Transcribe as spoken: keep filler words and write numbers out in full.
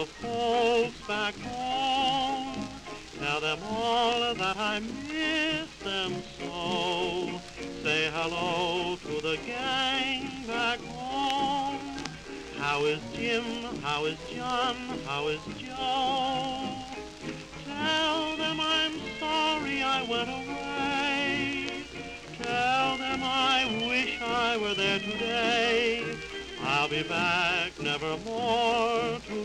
folks back home. Tell them all that I miss them so. Say hello to the gang back home. How is Jim? How is John? How is Joe? Tell them I'm sorry I went away. Tell them I wish I were there today. I'll be back never more to